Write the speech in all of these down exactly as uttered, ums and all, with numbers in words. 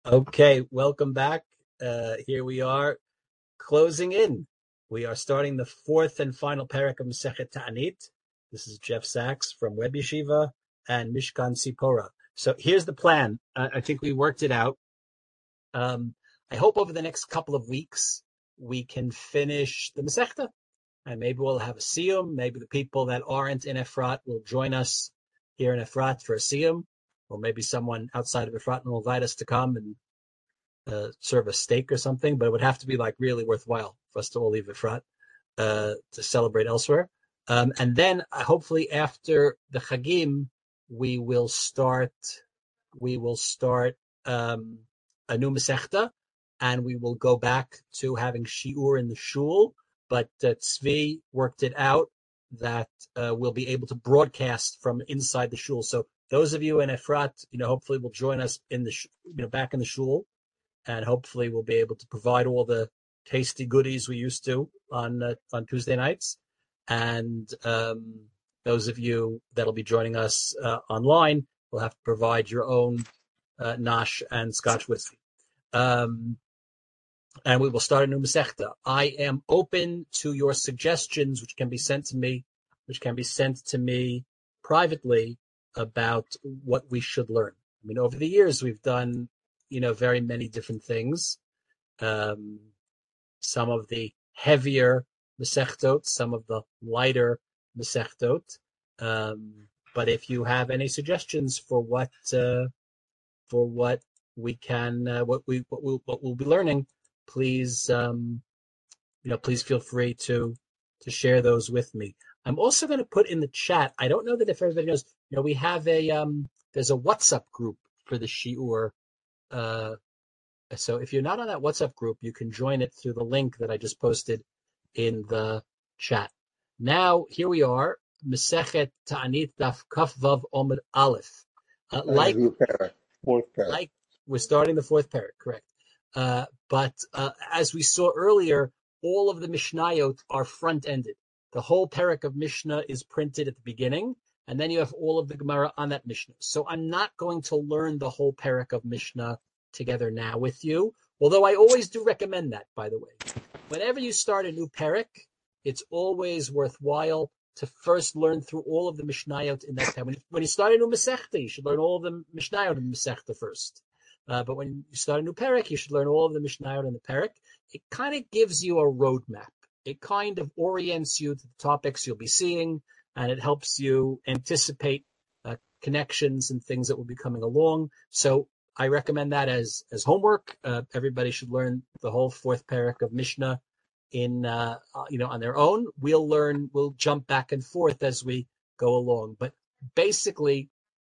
Okay, welcome back. Uh, here we are closing in. We are starting the fourth and final parak of Masechet Ta'anit. This is Jeff Sachs from Web Yeshiva and Mishkan Sipora. So here's the plan. Uh, I think we worked it out. Um, I hope over the next couple of weeks we can finish the Masechta, and maybe we'll have a siyum. Maybe the people that aren't in Efrat will join us here in Efrat for a siyum, or maybe someone outside of Efrat will invite us to come and uh, serve a steak or something, but it would have to be like really worthwhile for us to all leave Efrat uh, to celebrate elsewhere. Um, and then uh, hopefully after the Chagim, we will start. We will start um, a new Masechta, and we will go back to having shiur in the shul. But uh, Tzvi worked it out that uh, we'll be able to broadcast from inside the shul. So those of you in Efrat, you know, hopefully will join us in the, sh- you know, back in the shul, and hopefully we'll be able to provide all the tasty goodies we used to on uh, on Tuesday nights. And um, those of you that'll be joining us uh, online will have to provide your own uh, Nash and Scotch whiskey. Um, and we will start a new Masechta. I am open to your suggestions, which can be sent to me, which can be sent to me privately about what we should learn. I mean, over the years, we've done, you know, very many different things. Um, some of the heavier Masechtot, some of the lighter Masechtot. Um, but if you have any suggestions for what uh, for what we can, uh, what we what we'll, what we'll be learning, please, um, you know, please feel free to to share those with me. I'm also going to put in the chat. I don't know that if everybody knows. You know, we have a um, there's a WhatsApp group for the shiur. Uh, so if you're not on that WhatsApp group, you can join it through the link that I just posted in the chat. Now here we are, Masechet Ta'anit Daf Kaf Vav Omid Aleph. Uh, Uh, like new parak, fourth parak. like we're starting the fourth parak, correct? Uh, but uh, as we saw earlier, all of the Mishnayot are front-ended. The whole parak of Mishnah is printed at the beginning, and then you have all of the Gemara on that Mishnah. So I'm not going to learn the whole parak of Mishnah together now with you, although I always do recommend that, by the way. Whenever you start a new parak, it's always worthwhile to first learn through all of the Mishnayot in that time. When, when you start a new Masechta, you should learn all of the Mishnayot in the Masechta first. Uh, but when you start a new parak, you should learn all of the Mishnayot in the parak. It kind of gives you a roadmap. It kind of orients you to the topics you'll be seeing, and it helps you anticipate uh, connections and things that will be coming along. So I recommend that as as homework. Uh, everybody should learn the whole fourth parak of Mishnah in uh, you know on their own. We'll learn. We'll jump back and forth as we go along. But basically,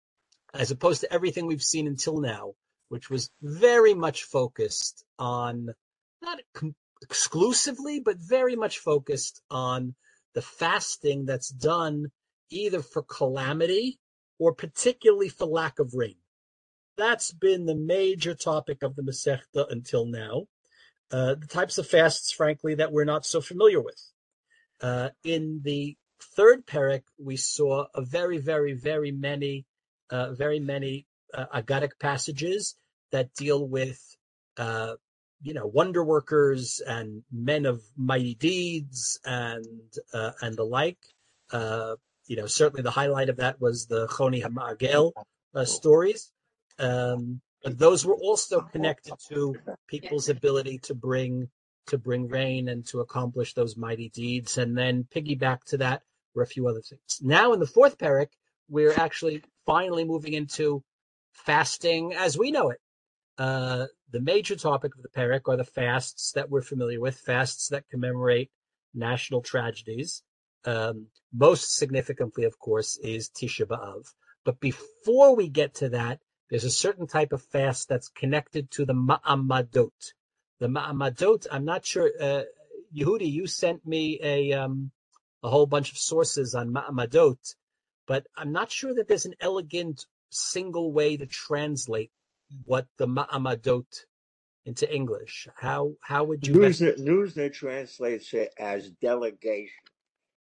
as opposed to everything we've seen until now, which was very much focused on not com- exclusively, but very much focused on the fasting that's done either for calamity or particularly for lack of rain. That's been the major topic of the Masechta until now. Uh, the types of fasts, frankly, that we're not so familiar with. Uh, in the third parak, we saw a very, very, very many, uh, very many uh, agadic passages that deal with, uh, you know, wonder workers and men of mighty deeds and uh, and the like. Uh, you know, certainly the highlight of that was the Choni HaMa'agel uh, stories. Um, but those were also connected to people's ability to bring to bring rain and to accomplish those mighty deeds. And then piggyback to that were a few other things. Now in the fourth parak, we're actually finally moving into fasting as we know it. Uh, the major topic of the parak are the fasts that we're familiar with, fasts that commemorate national tragedies. Um, most significantly, of course, is Tisha B'Av. But before we get to that, there's a certain type of fast that's connected to the Ma'amadot. The Ma'amadot, I'm not sure, uh, Yehudi, you sent me a um, a whole bunch of sources on Ma'amadot, but I'm not sure that there's an elegant single way to translate what the Ma'amadot into English. How how would you News best? that News that translates it as delegation.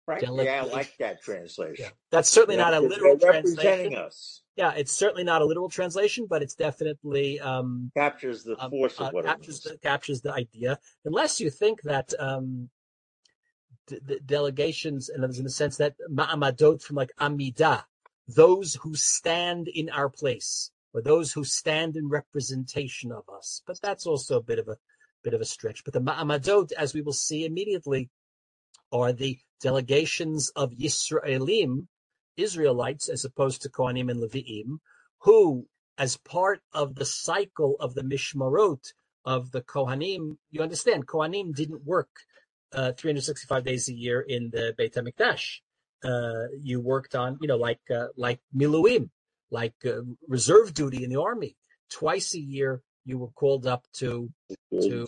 Frankly, I like that translation. Yeah. That's certainly you know, not a literal they're translation. representing us. Yeah, it's certainly not a literal translation, but it's definitely um, captures the um, force of uh, what captures it means. the captures the idea. Unless you think that um, d- d- delegations, and in the sense that ma'amadot from like Amidah, those who stand in our place, or those who stand in representation of us. But that's also a bit of a bit of a stretch. But the ma'amadot, as we will see immediately, are the delegations of Yisraelim, Israelites, as opposed to Kohanim and Leviim, who, as part of the cycle of the Mishmarot of the Kohanim, you understand, Kohanim didn't work uh, three hundred sixty-five days a year in the Beit HaMikdash. Uh, you worked on, you know, like uh, like Miluim, like uh, reserve duty in the army. Twice a year, you were called up to to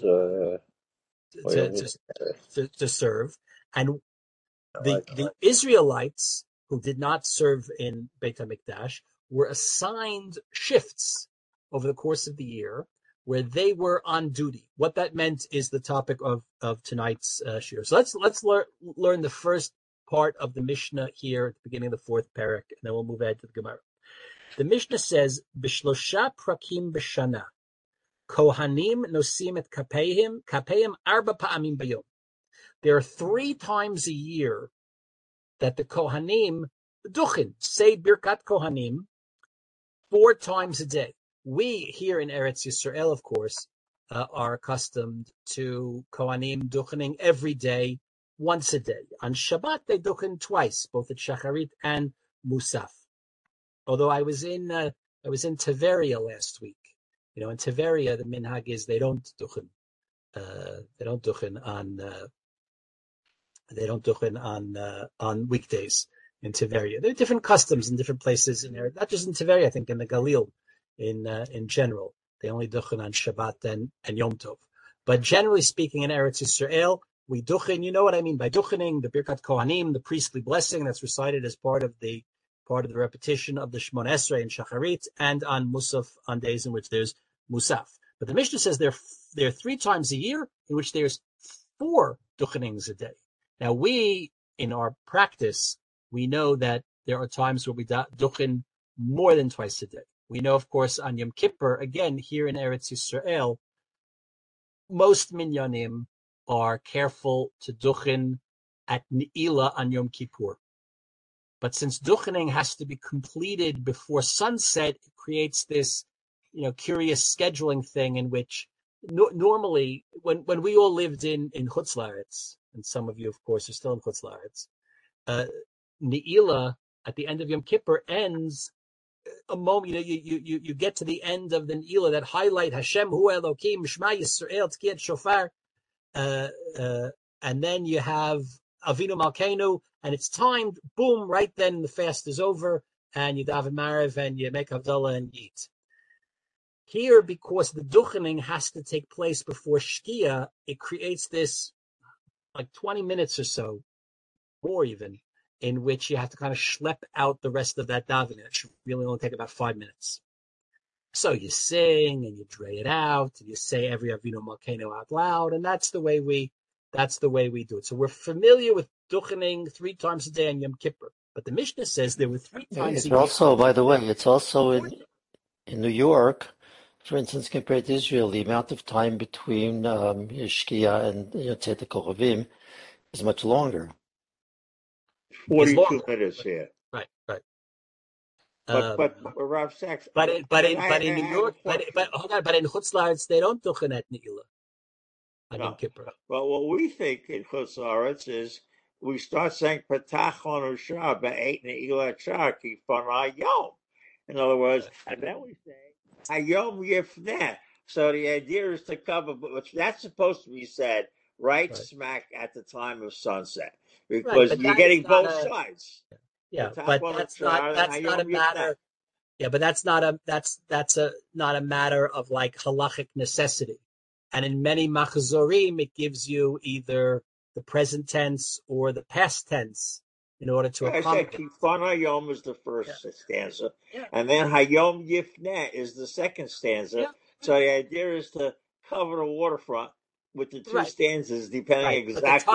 uh, to, to, to, to serve. And the, like the Israelites who did not serve in Beit HaMikdash were assigned shifts over the course of the year where they were on duty. What that meant is the topic of, of tonight's uh, shiur. So let's let's lear, learn the first part of the Mishnah here at the beginning of the fourth parak, and then we'll move ahead to the Gemara. The Mishnah says, "B'shlosha prakim b'shana, kohanim nosim et kapeim, kapeim arba pa'amim bayom." There are three times a year that the Kohanim, Duchin, say Birkat Kohanim, four times a day. We here in Eretz Yisrael, of course, uh, are accustomed to Kohanim Duchening every day, once a day. On Shabbat, they Duchen twice, both at Shacharit and Musaf. Although I was in, uh, I was in Tiberia last week. You know, in Tiberia, the minhag is they don't Duchen. Uh, they don't Duchen on. Uh, They don't duchen on uh, on weekdays in Tiberia. There are different customs in different places in there, not just in Tiberia, I think in the Galil in uh, in general. They only duchen on Shabbat and, and Yom Tov. But generally speaking, in Eretz Yisrael, we duchen, you know what I mean by duchening, the Birkat Kohanim, the priestly blessing that's recited as part of the part of the repetition of the Shmon Esrei and Shacharit, and on Musaf on days in which there's Musaf. But the Mishnah says there, there are three times a year in which there's four duchenings a day. Now, we, in our practice, we know that there are times where we duchen more than twice a day. We know, of course, on Yom Kippur, again, here in Eretz Yisrael, most minyanim are careful to duchen at Ne'ilah on Yom Kippur. But since duchening has to be completed before sunset, it creates this, you know, curious scheduling thing in which no, normally, when, when we all lived in, in Chutz La'aretz, and some of you, of course, are still in Chutz La'aretz, uh, Ne'ilah at the end of Yom Kippur ends a moment, you know, you, you, you get to the end of the Ne'ilah that highlight Hashem Hu Elokim, Shema Yisrael, Tkiyat Shofar, uh, uh, and then you have Avinu Malkeinu, and it's timed, boom, right then the fast is over, and you daven Maariv, and you make Havdalah and eat. Here, because the duchening has to take place before Shkia, it creates this like twenty minutes or so, more even, in which you have to kind of schlep out the rest of that davening. It should really only take about five minutes. So you sing and you dray it out, and you say every Avinu Malkeinu out loud, and that's the way we that's the way we do it. So we're familiar with duchening three times a day on Yom Kippur. But the Mishnah says there were three times It's a year. also, by the way, it's also in in New York, for instance, compared to Israel, the amount of time between um, Shkia and Yotzei Kohavim is much longer. forty-two minutes here. Right, right. But Um, but, but Rav Sachs. but in, but in I, but in I, New I York, but but hold on, but in Chutz La'aretz they don't duchen at Ne'ilah on no. Yom Kippur. Well, what we think in Chutz La'aretz is we start saying Patach on Ushah Ba'eit Ne'ilah Shah Kifan Hayom. In other words, and then we say Hayom Yifneh. So the idea is to cover, but that's supposed to be said right, right smack at the time of sunset, because right, you're getting both a, sides. Yeah, but that's not that's not a matter. Yeah, but that's not a that's that's a not a matter of like halachic necessity. And in many machzorim, it gives you either the present tense or the past tense in order to yeah, accommodate. I said Kifan Hayom is the first yeah. stanza, yeah. and then Hayom Yifneh is the second stanza. Yeah. So the idea is to cover the waterfront with the two right. stanzas, depending right. exactly. But the timing,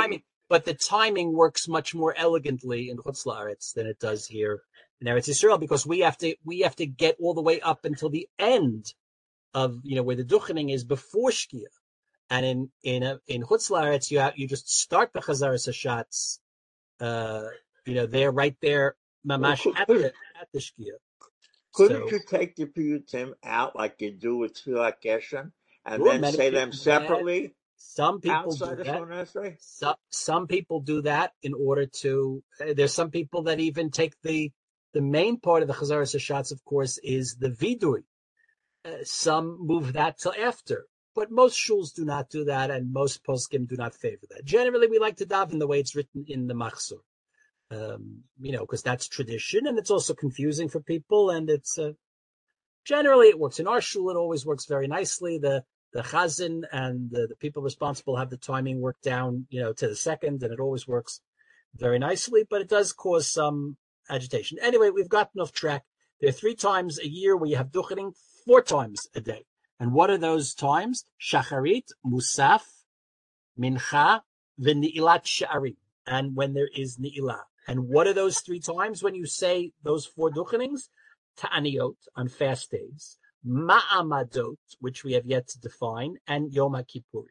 but the timing works much more elegantly in Chutz La'aretz than it does here in Eretz Yisrael, because we have to we have to get all the way up until the end of, you know, where the duchening is before Shkia. And in in a, in Chutz La'aretz, you have, you just start the Chazaras Hashatz, uh, you know, they're right there, mamash Well, at could, the at the Shkia. couldn't So you take the piyutim out like you do with Tfilat Geshem and sure, then many say them people do that. separately Some people outside do of that. Shemona Esrei? Some some people do that in order to. Uh, there's some people that even take the the main part of the Chazaras Hashatz, of course, is the vidui. Uh, some move that till after, but most shuls do not do that, and most poskim do not favor that. Generally, we like to daven the way it's written in the Machzor, um, you know, because that's tradition, and it's also confusing for people, and it's uh, generally it works. In our shul, it always works very nicely. The the chazan and the, the people responsible have the timing worked down, you know, to the second, and it always works very nicely, but it does cause some agitation. Anyway, we've gotten off track. There are three times a year where you have duchening, four times a day. And what are those times? Shacharit, Musaf, Mincha, V'ni'ilat Sha'arim. And when there is Ni'ilah. And what are those three times when you say those four duchenings? Ta'aniot, on fast days. Ma'amadot, which we have yet to define, and Yom HaKippur.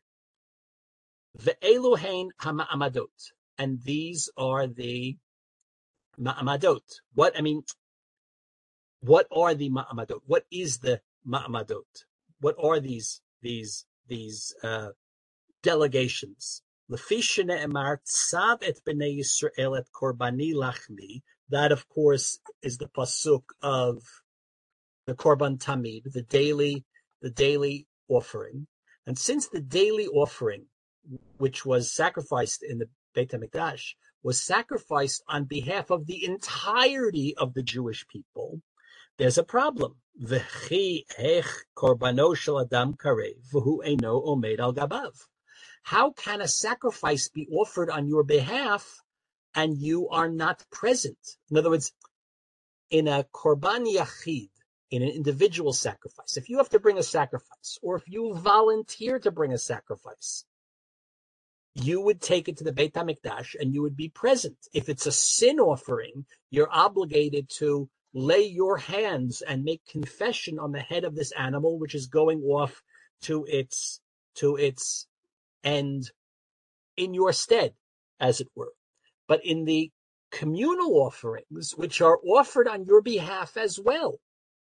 Ve'eluhein ha'ma'amadot. And these are the ma'amadot. What, I mean, what are the ma'amadot? What is the ma'amadot? What are these, these, these, uh, delegations? Lefi shene'emar tzav et b'nei Yisrael et korbani lachmi. That, of course, is the pasuk of the korban tamid, the daily, the daily offering. And since the daily offering, which was sacrificed in the Beit HaMikdash, was sacrificed on behalf of the entirety of the Jewish people, there's a problem. V'chi ech korbano shel adam karev v'hu eino omed al gabav. How can a sacrifice be offered on your behalf and you are not present? In other words, in a korban yachid, in an individual sacrifice, if you have to bring a sacrifice, or if you volunteer to bring a sacrifice, you would take it to the Beit HaMikdash and you would be present. If it's a sin offering, you're obligated to lay your hands and make confession on the head of this animal, which is going off to its, to its end in your stead, as it were. But in the communal offerings, which are offered on your behalf as well,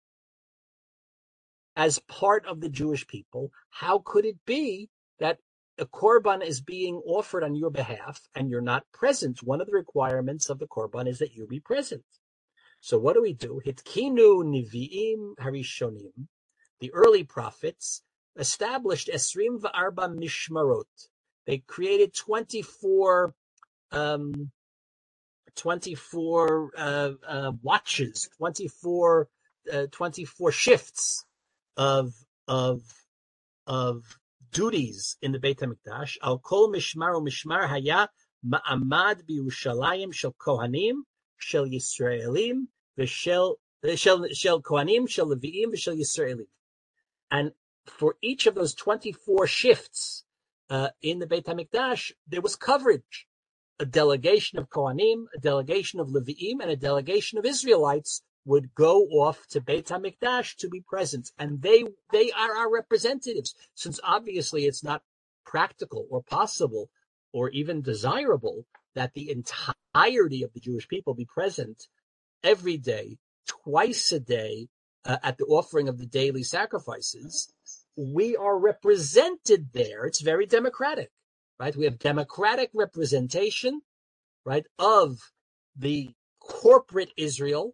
as part of the Jewish people, how could it be that a korban is being offered on your behalf and you're not present? One of the requirements of the korban is that you be present. So what do we do? Hitkinu niviim harishonim. The early prophets established esrim v'arba mishmarot. They created twenty-four, um, twenty-four uh, uh, watches, twenty-four, uh, twenty-four shifts of of of duties in the Beit HaMikdash. Al kol mishmar u mishmar haya ma'amad b'Yerushalayim shel kohanim shel Yisraelim v'shel shel shel kohanim shel Leviim v'shel Yisraelim. And for each of those twenty-four shifts uh, in the Beit HaMikdash, there was coverage. A delegation of kohanim, a delegation of Leviim, and a delegation of Israelites would go off to Beit HaMikdash to be present. And they they are our representatives, since obviously it's not practical or possible or even desirable that the entirety of the Jewish people be present every day, twice a day, uh, at the offering of the daily sacrifices. We are represented there. It's very democratic, right? We have democratic representation, right, of the corporate Israel,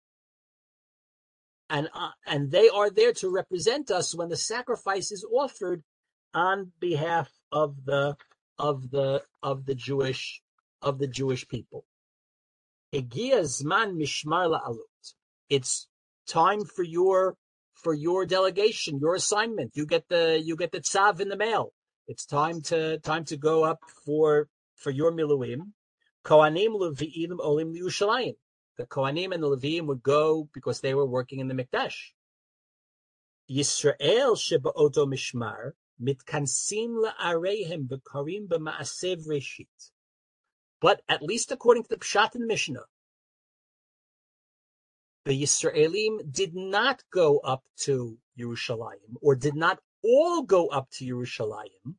and uh, and they are there to represent us when the sacrifice is offered on behalf of the of the of the Jewish of the Jewish people. Egia zman mishmar la'alut. It's time for your for your delegation, your assignment. You get the you get the tzav in the mail. It's time to time to go up for for your miluim. Kohanim leviim olim liyushalayim. The Kohanim and the Leviim would go because they were working in the Mikdash. Yisrael sheba'oto mishmar mitkansim la'areihem v'karim b'ma'asev reshit. But at least according to the Pshat and Mishnah, the Yisraelim did not go up to Yerushalayim, or did not all go up to Yerushalayim,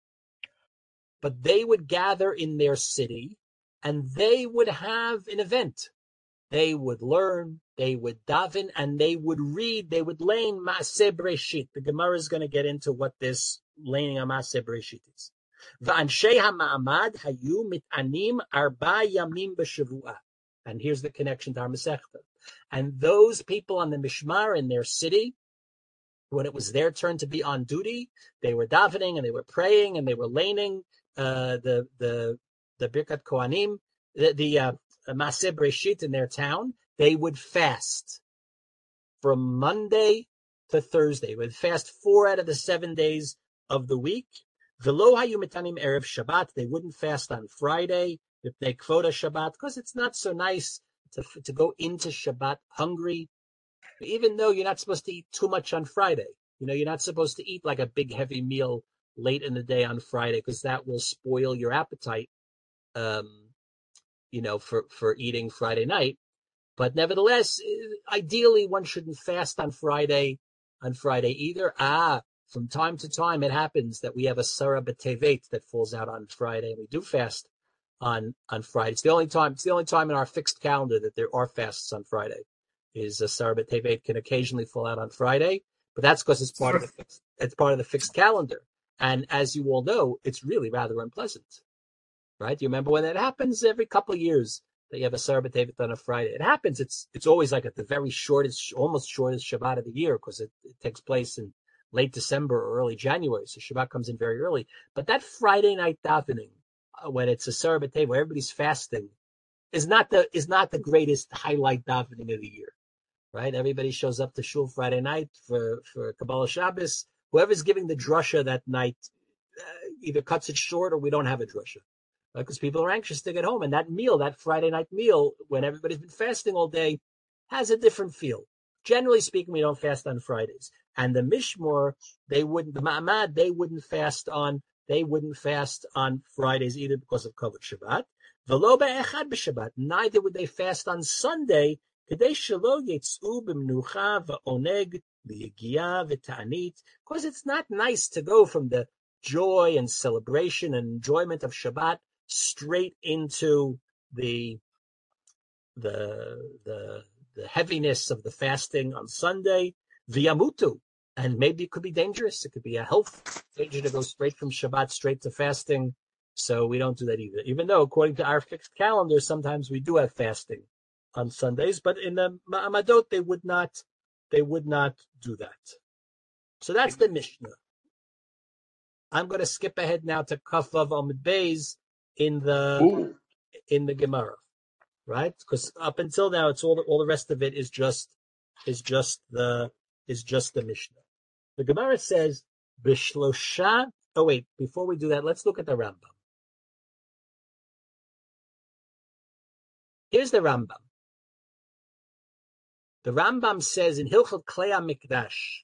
but they would gather in their city, and they would have an event. They would learn, they would daven, and they would read, they would lein Maaseh Breshit. The Gemara is going to get into what this leining on Maaseh Breshit is. V'anshei ha'ma'amad hayu mit'anim arba yamim b'shavua. And here's the connection to our Masechta. And those people on the Mishmar in their city, when it was their turn to be on duty, they were davening and they were praying and they were laning uh, the the the Birkat Kohanim, the, the uh, Maaseh Breshit in their town. They would fast from Monday to Thursday. They would fast four out of the seven days of the week. V'lo hayu mitanim erev Shabbat. They wouldn't fast on Friday, if they kvota Shabbat, because it's not so nice to to go into Shabbat hungry. Even though you're not supposed to eat too much on Friday. You know, you're not supposed to eat like a big heavy meal late in the day on Friday, because that will spoil your appetite, um, you know, for, for eating Friday night. But nevertheless, ideally, one shouldn't fast on Friday, on Friday either. Ah, from time to time, it happens that we have a Sarah B'Tevet that falls out on Friday, and we do fast on, on Friday. It's the only time, it's the only time in our fixed calendar that there are fasts on Friday. Is a Sarah B'Tevet can occasionally fall out on Friday, but that's because it's part of the fixed, it's part of the fixed calendar. And as you all know, it's really rather unpleasant, right? You remember when that happens every couple of years that you have a Sarah B'Tevet on a Friday. It happens. It's it's always like at the very shortest, almost shortest Shabbat of the year, because it, it takes place in late December or early January. So Shabbat comes in very early. But that Friday night davening, uh, when it's a Sarah B'Tevet, where everybody's fasting, is not the is not the greatest highlight davening of the year. Right? Everybody shows up to shul Friday night for, for Kabbalah Shabbos. Whoever's giving the drasha that night uh, either cuts it short or we don't have a drasha. Because right? People are anxious to get home. And that meal, that Friday night meal, when everybody's been fasting all day, has a different feel. Generally speaking, we don't fast on Fridays. And the Mishmor, they wouldn't, the Ma'amad, they wouldn't fast on, they wouldn't fast on Fridays either because of Kavod Shabbat. V'lo be'echad b'Shabbat. Neither would they fast on Sunday, because it's not nice to go from the joy and celebration and enjoyment of Shabbat straight into the the the, the heaviness of the fasting on Sunday. V'yamutu, and maybe it could be dangerous. It could be a health danger to go straight from Shabbat straight to fasting. So we don't do that either. Even though, according to our fixed calendar, sometimes we do have fasting on Sundays, but in the Ma'amadot, they would not, they would not do that. So that's the Mishnah. I'm going to skip ahead now to Kafav Amud Beis in the, Ooh. in the Gemara, right? Because up until now, it's all, the, all the rest of it is just, is just the, is just the Mishnah. The Gemara says, Bishlosha, oh wait, before we do that, let's look at the Rambam. Here's the Rambam. The Rambam says in Hilchot Klei HaMikdash,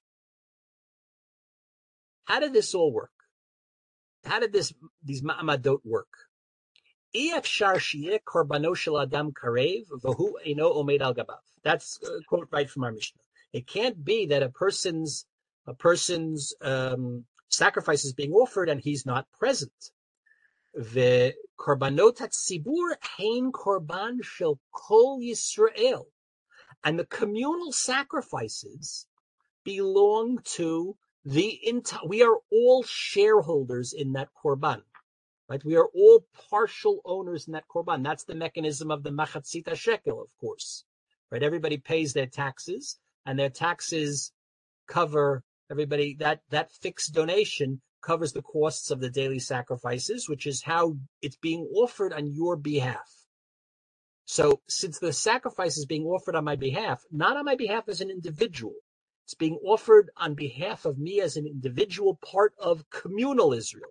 how did this all work? How did this these ma'amadot work? I'efshar sheyeh korbano shel adam karev v'hu eino omed al gabav. That's a quote right from our Mishnah. It can't be that a person's a person's um, sacrifice is being offered and he's not present. The korbanot hatzibur hein korban shel kol Yisrael. And the communal sacrifices belong to the entire, we are all shareholders in that korban, right? We are all partial owners in that korban. That's the mechanism of the machatzit shekel, of course, right? Everybody pays their taxes, and their taxes cover everybody. That, that fixed donation covers the costs of the daily sacrifices, which is how it's being offered on your behalf. So since the sacrifice is being offered on my behalf, not on my behalf as an individual, it's being offered on behalf of me as an individual part of communal Israel.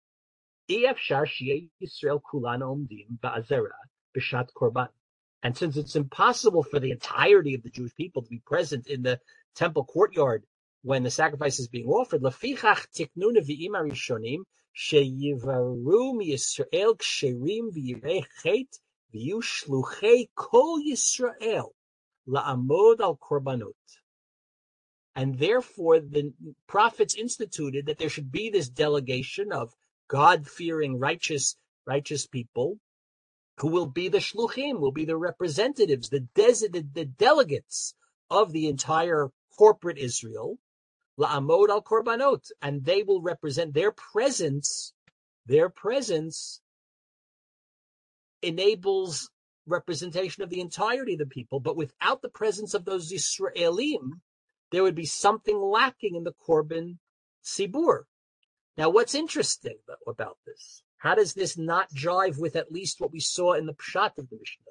And since it's impossible for the entirety of the Jewish people to be present in the temple courtyard when the sacrifice is being offered, lefichach tiknu nevi'im harishonim sheyivaru miyisrael ksherim v'yirei chet v'yu shluchei kol Yisrael la'amod al korbanot. And therefore, the prophets instituted that there should be this delegation of God-fearing, righteous, righteous people who will be the shluchim, will be the representatives, the, des- the delegates of the entire corporate Israel, la'amod al korbanot, and they will represent their presence. Their presence enables representation of the entirety of the people, but without the presence of those Yisraelim, there would be something lacking in the Korban Sibur. Now, what's interesting about this? How does this not jive with at least what we saw in the Pshat of the Mishnah?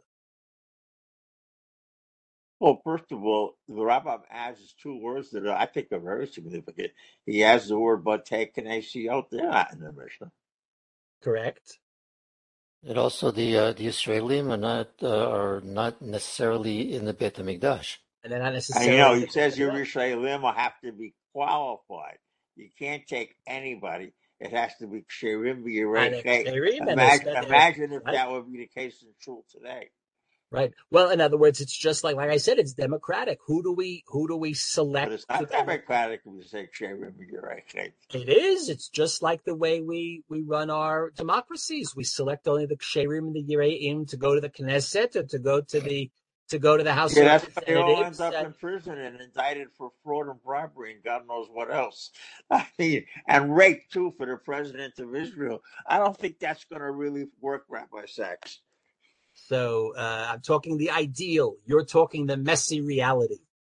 Well, first of all, the Rambam adds two words that I think are very significant. He adds the word batei knesiot. They're not in the Mishnah. Correct. And also the uh, the Israelim are not uh, are not necessarily in the Beit HaMikdash. And they're not And necessarily. you know, he says your Yisraelim will have to be qualified. You can't take anybody. It has to be ksherim v'yirei. Imagine, imagine if right? that would be the case in shul today. Right. Well, in other words, it's just like, like I said, it's democratic. Who do we, who do we select? But it's not democratic if we say ksherim v'yirei. It is. It's just like the way we, we run our democracies. We select only the ksherim and the yireim to go to the Knesset or to go to the to go to the House yeah, of Representatives. They all end up and, in prison and indicted for fraud and bribery and God knows what else. I mean, and rape too for the president of Israel. I don't think that's going to really work, Rabbi Sachs. So uh, I'm talking the ideal. You're talking the messy reality.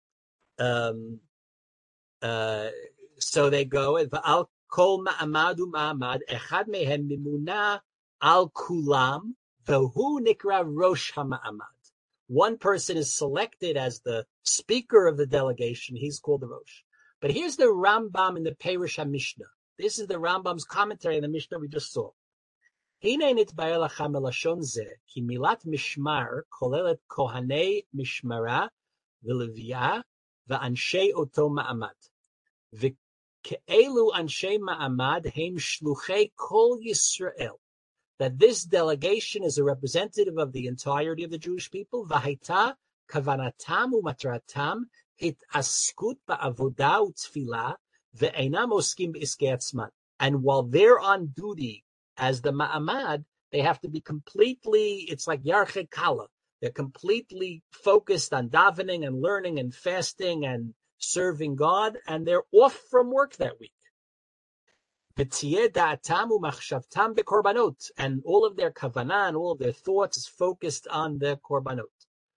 Um. Uh. So they go. Al kol ma'amadu ma'amad echad mehem mimuna al kulam v'hu nikra rosh ha'ma'amad. One person is selected as the speaker of the delegation. He's called the Rosh. But here's the Rambam in the Perush HaMishnah. This is the Rambam's commentary on the Mishnah we just saw. Hine nitbaer lachem elashon zeh ki milat mishmar kolelet kohanei mishmara v'leviyah v'anshei oto ma'amad. V'ke'elu anshei ma'amad heim shluchei kol Yisrael. That this delegation is a representative of the entirety of the Jewish people. V'haita kavanatam u'matratam hitaskut ba'avodah u'tfilah ve'einam oskim b'iskei atzman. And while they're on duty as the ma'amad, they have to be completely, it's like yarche kala. They're completely focused on davening and learning and fasting and serving God, and they're off from work that week. And all of their kavanah and all of their thoughts is focused on the korbanot.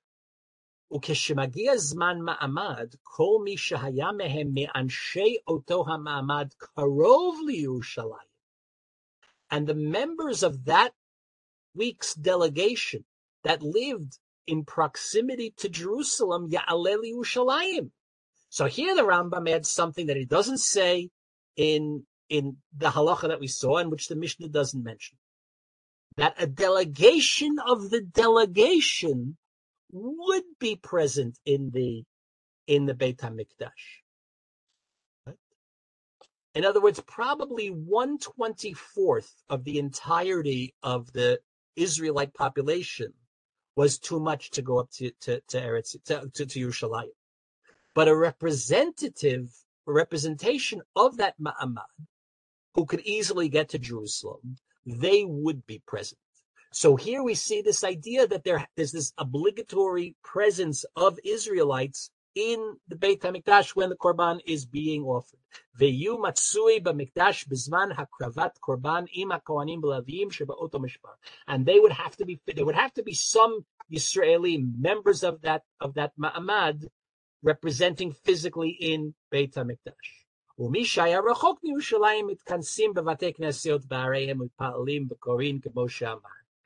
And the members of that week's delegation that lived in proximity to Jerusalem, Ya'aleh Yerushalayim. So here the Rambam adds something that he doesn't say in in the halacha that we saw, and which the Mishnah doesn't mention, that a delegation of the delegation would be present in the in the Beit HaMikdash. Right? In other words, probably one twenty-fourth of the entirety of the Israelite population was too much to go up to to to Eretz, to, to, to Yerushalayim. But a representative, a representation of that ma'amad, who could easily get to Jerusalem, they would be present. So here we see this idea that there, there's this obligatory presence of Israelites in the Beit HaMikdash when the Korban is being offered. Ve'yu matsui b'mikdash b'zman hakravat Korban im ha'kohanim b'lavim sheba'oto mishpar. And they would have to be, there would have to be some Israeli members of that, of that ma'amad representing physically in Beit HaMikdash. ומי שהיה רחוק מירושלים מתכנסים בבתי כנסיות בעריהם מתפללים בקוראים כמו שאמר.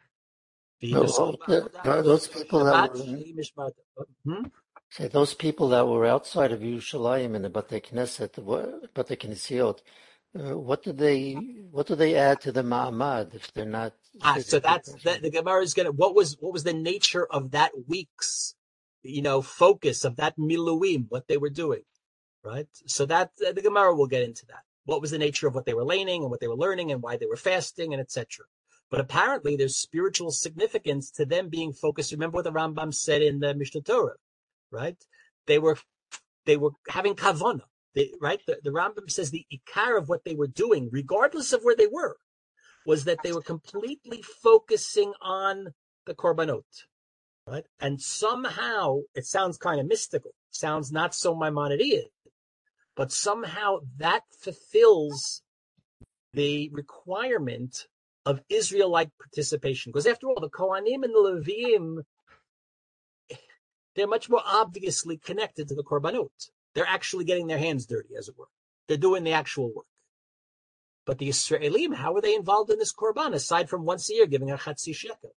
Those people that were, hmm? Say those people that were outside of Yerushalayim in the Batei Knesset, Batei Knesiot, uh, what do they what do they add to the Ma'amad if they're not? Ah, so that's the, the Gemara is gonna. What was what was the nature of that week's, you know, focus of that miluim, what they were doing? Right, so that uh, the Gemara will get into that. What was the nature of what they were learning and what they were learning and why they were fasting and et cetera. But apparently there's spiritual significance to them being focused. Remember what the Rambam said in the Mishnah Torah, right? They were they were having kavanah, they, right? The, the Rambam says the ikar of what they were doing, regardless of where they were, was that they were completely focusing on the korbanot, right? And somehow, it sounds kind of mystical, sounds not so Maimonidean, but somehow that fulfills the requirement of Israelite participation. Because after all, the Kohanim and the Leviim, they're much more obviously connected to the korbanot. They're actually getting their hands dirty, as it were. They're doing the actual work. But the Israelim, how are they involved in this korban, aside from once a year giving a chatzi shekel?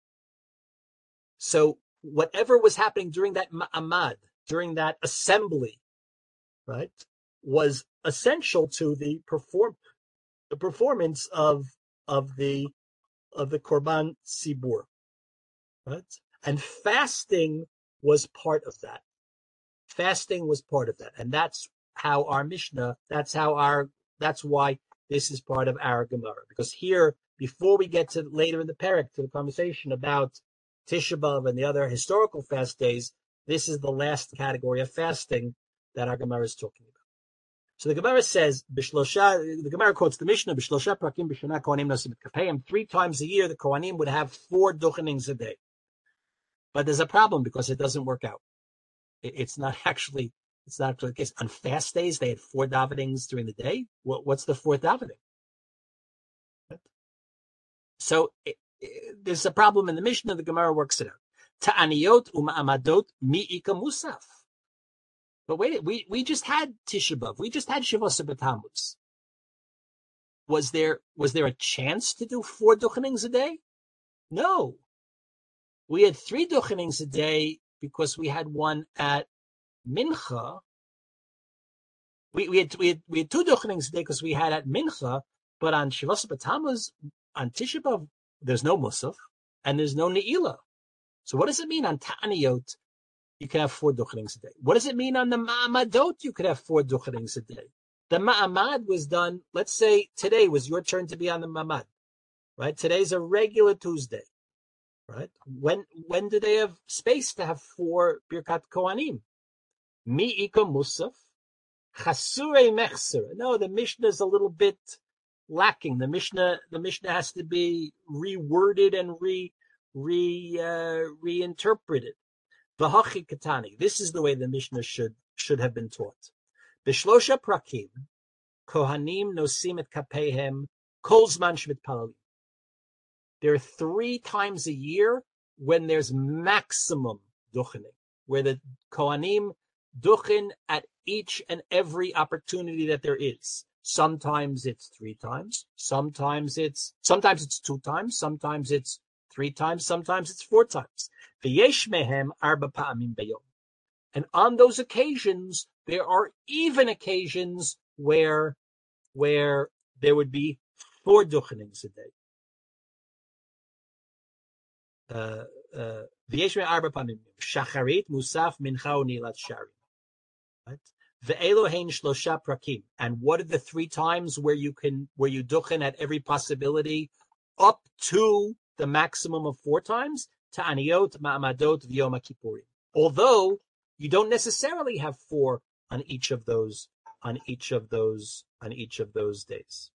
So whatever was happening during that ma'amad, during that assembly, right, was essential to the perform the performance of of the of the korban sibur, right? And fasting was part of that. Fasting was part of that, and that's how our Mishnah. That's how our. That's why this is part of our Gemara. Because here, before we get to later in the parak to the conversation about Tisha B'av and the other historical fast days, this is the last category of fasting that our Gemara is talking about. So the Gemara says, Bishlosha, the Gemara quotes the Mishnah, Bishlosha prakim b'shana kohanim nosim et kapayim. Three times a year, the Kohanim would have four duchanings a day. But there's a problem because it doesn't work out. It, it's not actually, it's not actually the case. On fast days, they had four davenings during the day. What, what's the fourth davening? So it, it, there's a problem in the Mishnah. The Gemara works it out. Ta'aniyot u'ma'amadot mi'ika musaf. But wait, we, we just had Tisha B'av. We just had Shavos B'Tammuz. Was there, was there a chance to do four duchanings a day? No. We had three duchanings a day because we had one at Mincha. We, we had, we had, we had two duchanings a day because we had at Mincha, but on Shavos B'Tammuz, on Tisha B'av, there's no Musaf and there's no Ne'ilah. So what does it mean on Ta'aniyot? You can have four duchanings a day. What does it mean on the ma'amadot? You could have four duchanings a day. The ma'amad was done, let's say today was your turn to be on the ma'amad, right? Today's a regular Tuesday, right? When when do they have space to have four Birkat Kohanim? Mi'ika Musaf, Chasurei Mechser. No, the Mishnah is a little bit lacking. The Mishnah, the Mishnah has to be reworded and re, re, uh, reinterpreted. V'hachi katani. This is the way the Mishnah should should have been taught. B'shlosha prakim, kohanim nosim et kapehem, kol zman shemitpalalim. There are three times a year when there's maximum duchening, where the kohanim duchen at each and every opportunity that there is. Sometimes it's three times, sometimes it's sometimes it's two times, sometimes it's three times, sometimes it's four times. And on those occasions, there are even occasions where, where there would be four duchanings a day. Uh, uh, Shacharit, Musaf, Mincha, Nilat Shari. Ve'elohein shlosha prakim. And what are the three times where you can, where you duchen at every possibility up to the maximum of four times? Ta'aniyot, ma'amadot, v'yom kippurim. Although you don't necessarily have four on each of those, on each of those, on each of those days.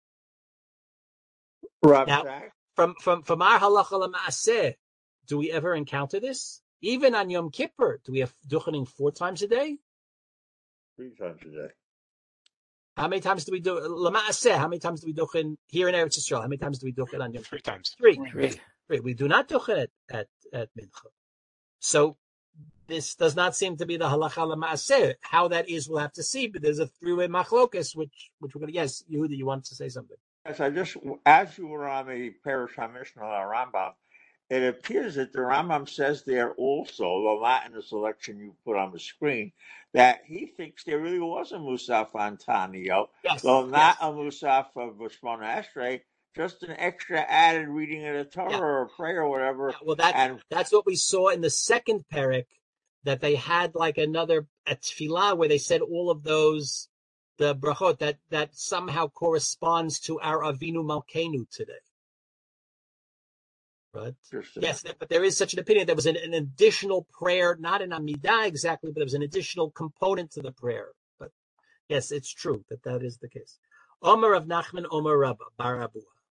Rob now, Shack? from from from our halacha l'maaseh, do we ever encounter this? Even on Yom Kippur, do we have duchening four times a day? Three times a day. How many times do we do l'maaseh? How many times do we duchen here in Eretz Yisrael? How many times do we duchen on Yom Kippur? Three times. Three. Three. Three. We do not duchen at at, at Mincha. So this does not seem to be the halacha l'maaseh. How that is, we'll have to see. But there's a three-way machlokas, which which we're going to. Yes, Yehuda, you wanted to say something? Yes, I just, as you were on the Perush HaMishnah Rambam, it appears that the Rambam says there also, the Latin selection you put on the screen, that he thinks there really was a Musaf on Taniyot, Yes. though yes. not a Musaf of Shmona Esrei, just an extra added reading of the Torah Yeah. or a prayer or whatever. Yeah, well, that's and that's what we saw in the second parak, that they had like another a tefillah where they said all of those the brachot that that somehow corresponds to our Avinu Malkeinu today. Right? Yes, but there is such an opinion. There was an, an additional prayer, not in Amidah exactly, but there was an additional component to the prayer. But yes, it's true that that is the case. Omer of Nachman, Omer Rabba, Bar Abua.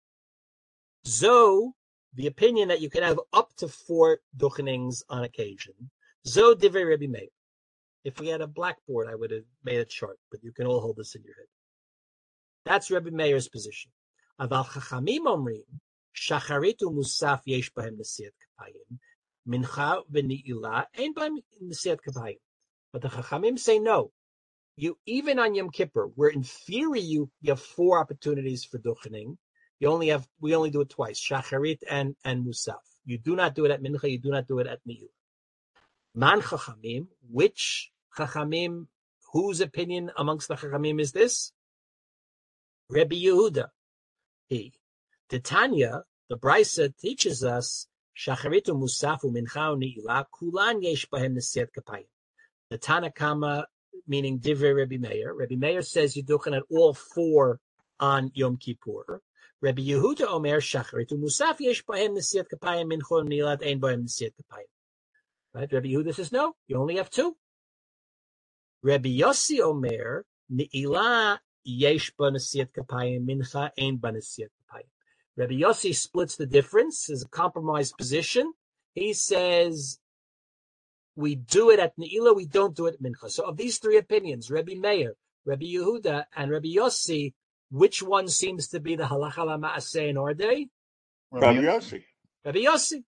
Zo, the opinion that you can have up to four duchenings on occasion. Zo divrei Rebbe Meir. If we had a blackboard, I would have made a chart, but you can all hold this in your head. That's Rebbe Meir's position. Aval Chachamim Omrim, Shacharit u'Musaf yesh bahem nesiyat kapayim, Mincha v'Ni'ilah ain't bahem nesiyat kapayim. But the Chachamim say no. You even on Yom Kippur, where in theory you, you have four opportunities for duchening, you only have we only do it twice, Shacharit and and Musaf. You do not do it at Mincha. You do not do it at Ni'ilah. Man Chachamim, which Chachamim, whose opinion amongst the Chachamim is this? Rebbe Yehuda. He. Titania, the Brisa teaches us, Shacharitu Musafu Mincha Ni'ilah, Kulan Yesh Bahem Nesiyat Kapayim. The Tana Kama, meaning Divrei Rebbe Meir. Rebbe Meir says you duchen at all four on Yom Kippur. Rebbe Yehuda Omer, Shacharitu Musaf Yesh Bahem Nesiyat Kapayim, Mincha Ni'ilah, Ein Bahem Nesiyat Kapayim. Right? Rebbe Yehuda says no, you only have two. Rebbe Yossi Omer, Ni'ilah Yesh ba nesiyat kapayim, mincha ein ba nesiyat kapayim. Rabbi Yossi splits the difference, is a compromised position. He says we do it at Ne'ilah, we don't do it at Mincha. So of these three opinions, Rabbi Meir, Rabbi Yehuda, and Rabbi Yossi, which one seems to be the halacha l'ma'aseh in our day? Rabbi Yossi. Rabbi Yossi.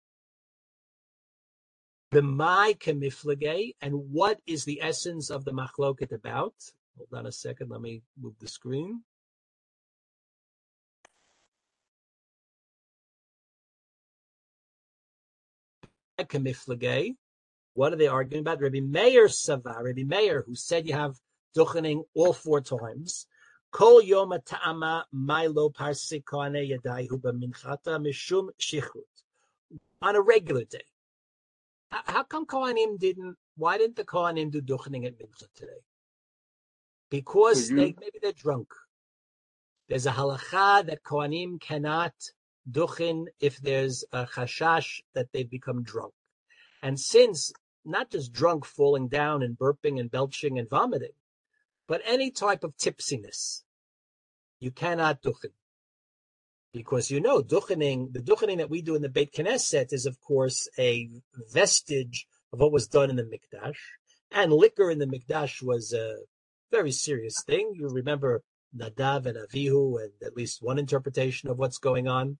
B'mai kemiflagei, and what is the essence of the machloket about? Hold on a second. Let me move the screen. What are they arguing about? Rabbi Meir Sava, Rabbi Meir, who said you have duchening all four times. Kol yom ta'ama milo parsikane yadaihu b'minchata mishum shichrut. On a regular day. How come Kohanim didn't, why didn't the Kohanim do duchening at Mincha today? Because you, they, maybe they're drunk. There's a halacha that Kohanim cannot duchen if there's a chashash that they've become drunk. And since, not just drunk falling down and burping and belching and vomiting, but any type of tipsiness, you cannot duchen. Because you know, duchening, the duchening that we do in the Beit Knesset is, of course, a vestige of what was done in the Mikdash. And liquor in the Mikdash was a very serious thing. You remember Nadav and Avihu and at least one interpretation of what's going on.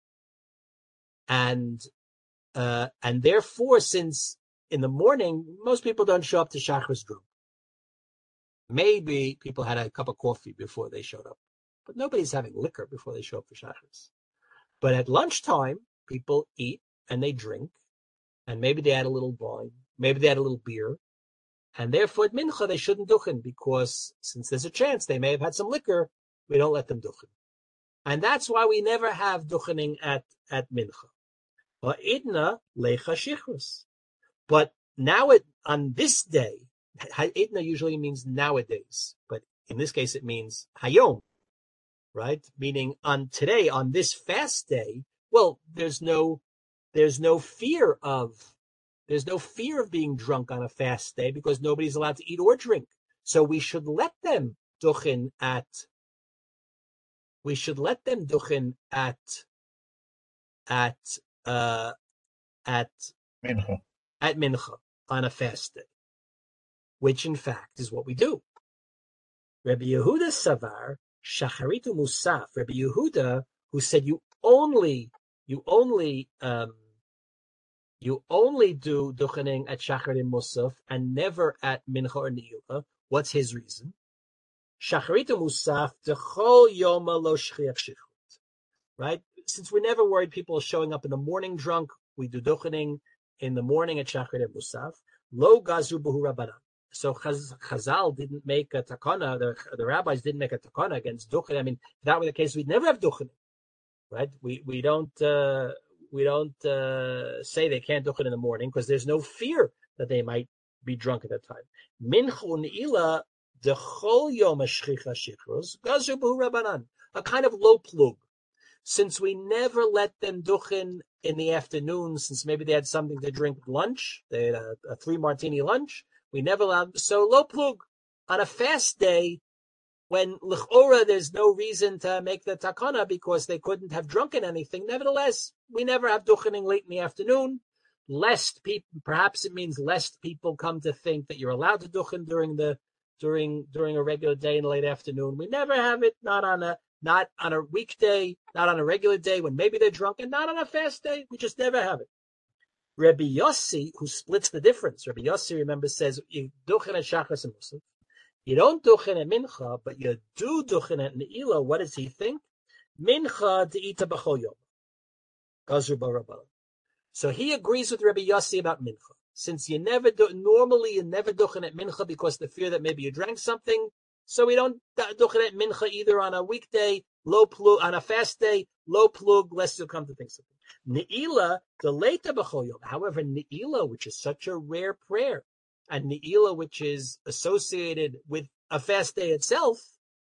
And uh, and therefore, since in the morning, most people don't show up to Shachris drunk. Maybe people had a cup of coffee before they showed up. But nobody's having liquor before they show up for Shachris. But at lunchtime, people eat and they drink. And maybe they had a little wine. Maybe they had a little beer. And therefore, at Mincha, they shouldn't duchen, because since there's a chance they may have had some liquor, we don't let them duchen. And that's why we never have duchening at, at Mincha. But Idna lecha shichrus. But now it, on this day, Idna usually means nowadays. But in this case, it means hayom. Right? Meaning on today, on this fast day, well, there's no, there's no fear of, there's no fear of being drunk on a fast day because nobody's allowed to eat or drink. So we should let them duchen at, we should let them duchen at, at, uh, at, Mincha. at Mincha on a fast day, which in fact is what we do. Rabbi Yehuda Savar, Shacharitu Musaf, Rabbi Yehuda, who said you only, you only, um, you only do duchening at Shacharit and Musaf and never at Mincha or Ne'ilah. What's his reason? Shacharitu Musaf, dechol yoma lo shchiach shichrut. Right? Since we're never worried people are showing up in the morning drunk, we do duchening in the morning at Shacharit and Musaf. Lo gazu b'hu rabbanan. So Chaz, Chazal didn't make a takana, the, the rabbis didn't make a takana against duchening. I mean, if that were the case, we'd never have duchening, right? We we don't uh, we don't uh, say they can't duchen in the morning because there's no fear that they might be drunk at that time. Minchu ne'ilah dechol yom hashchicha shichrus gazu b'hu rabbanan, a kind of low plug. since we never let them duchen in the afternoon, since maybe they had something to drink at lunch, they had a, a three martini lunch, we never allowed, so lo plug, on a fast day, when l'chora there's no reason to make the takana because they couldn't have drunken anything, nevertheless, we never have duchening late in the afternoon, lest people, perhaps it means lest people come to think that you're allowed to duchen during the, during, during a regular day in the late afternoon. We never have it, not on a, not on a weekday, not on a regular day when maybe they're drunk, and not on a fast day. We just never have it. Rabbi Yossi, who splits the difference, Rabbi Yossi, remember, says, you duchen at Shachas and Musaf. You don't duchen at Mincha, but you do duchen at Ne'ilah. What does he think? Mincha de'ita b'chol yom. Gazru b'Rabbanan. So he agrees with Rabbi Yossi about Mincha. Since you never do, normally you never duchen at Mincha because the fear that maybe you drank something, so we don't duchen at Mincha either on a weekday, low plug, on a fast day, low plug, lest you'll come to think something. Ne'ilah, the later b'chol yom. However, Ne'ilah, which is such a rare prayer, and Ne'ilah, which is associated with a fast day itself,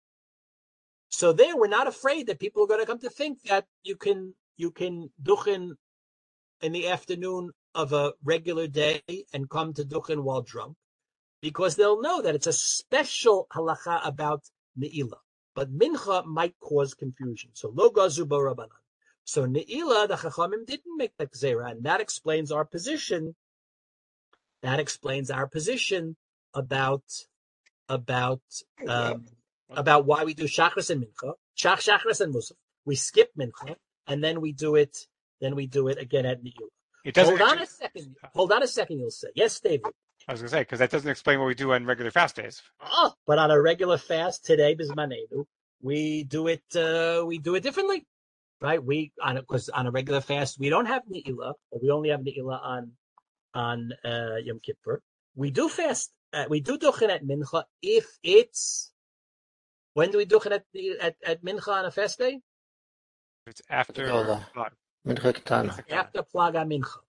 so there we're not afraid that people are going to come to think that you can you can duchen in the afternoon of a regular day and come to duchen while drunk, because they'll know that it's a special halacha about Ne'ilah. But Mincha might cause confusion. So lo gazu b'Rabbanan. So Ne'ilah, the Chachamim didn't make that gzeira, and that explains our position. That explains our position about about um, about why we do Shachris and Mincha, Shach Shachris and Musaf. We skip Mincha, and then we do it. Then we do it again at Ne'ilah. It doesn't Hold actually, on a second. Hold on a second. You'll say yes, David. I was going to say, because that doesn't explain what we do on regular fast days. Oh, but on a regular fast today, Bismanenu, we do it. Uh, we do it differently, right? We on because on a regular fast we don't have Ne'ilah, or we only have Ne'ilah on on uh, Yom Kippur. We do fast. Uh, we do duchen at Mincha if it's. When do we duchen at, at at Mincha on a fast day? It's after Mincha Ketana. After Plaga Mincha.